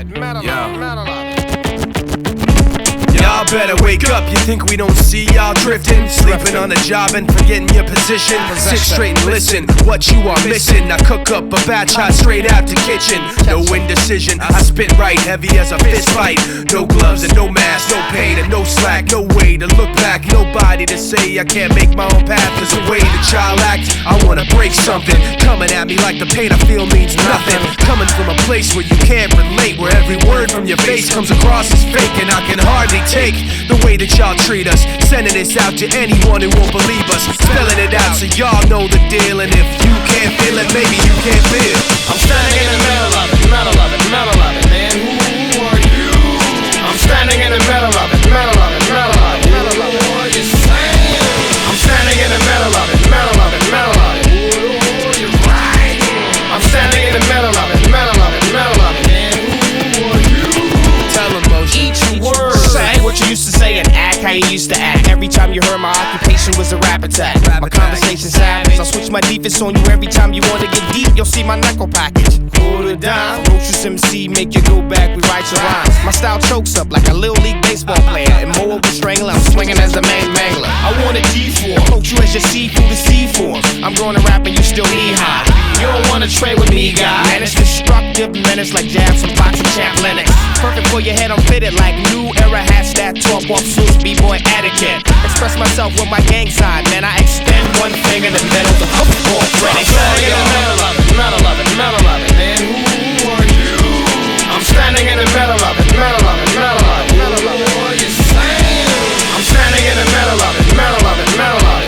it, metal of it, metal of it. Y'all better wake up, you think we don't see y'all drifting? Sleeping on the job and forgetting your position. Sit straight and listen, what you are missing. I cook up a batch hot straight out the kitchen. No indecision, I spit right heavy as a fist fight. No gloves and no mask, no pain and no slack. No way to look back, nobody to say I can't make my own path. There's a way the child act, I wanna break something. Coming at me like the pain I feel means nothing. Coming from a place where you can't relate, where every word from your face comes across as fake. And I can hardly take the way that y'all treat us. Sending this out to anyone who won't believe us. Spelling it out so y'all know the deal. And if you can't feel it, maybe you can't feel. I'm standing in the middle of it, metal of it, metal of it, man. Who are you? I'm standing in the middle of it, metal of it, metal of it, metal of it. What you saying? I'm standing in the middle of it, metal of it, metal of it. What you right? I'm standing in the middle of it, metal of it, metal of it, man. Who are you? Tell them, Motion. Each word. Say what you used to say and act how you used to act. Every time you heard my occupation was a rap attack. My conversation's savage. I'll switch my defense on you every time you wanna get deep. You'll see my knuckle package. Hold it down. Ferocious MC, make you go back. We write your rhymes. My style chokes up like a little league baseball player. And more of a strangler. I'm swinging as the main mangler. I want a G4. Coach you as your seafood to C-form. I'm growing a rap and you still knee high. You don't wanna trade with me, guy. Man, it's destructive menace like jabs from boxing champ Lennox. Perfect for your head, I'm fitted like new era hats that talk off suits, b-boy etiquette. Express myself with my gang side, man. I extend one finger in the middle of the football credit. I'm standing in the middle of it, metal of it, metal of it, man. Who are you? I'm standing in the middle of it, metal of it, metal of it, metal of it. What you saying? I'm standing in the middle of it, metal of it, metal of it.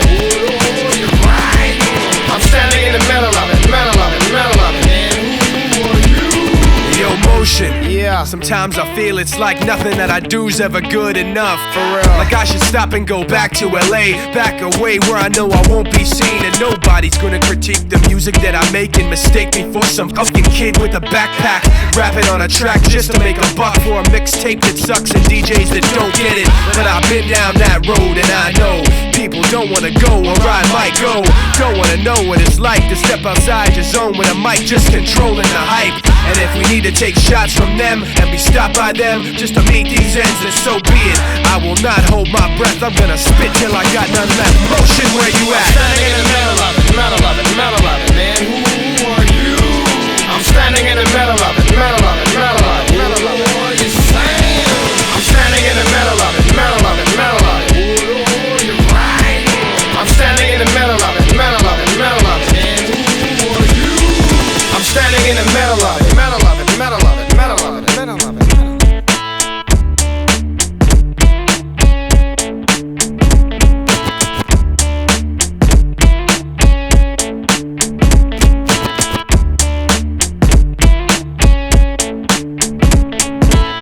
You right? I'm standing in the middle of it, metal of it, metal of it, man. Who are you? Yo, Motion. Yeah. Sometimes I feel it's like nothing that I do's ever good enough. For real. Like I should stop and go back to LA, back away where I know I won't be seen. And nobody's gonna critique the music that I make and mistake me for some fucking kid with a backpack, rapping on a track just to make a buck for a mixtape that sucks and DJs that don't get it. But I've been down that road and I know people don't wanna go where I might go. Don't wanna know what it's like to step outside your zone with a mic just controlling the hype. And if we need to take shots from them and be stopped by them just to meet these ends, then so be it. I will not hold my breath, I'm gonna spit till I got none left. Motion, where you at? I'm standing in the middle of it.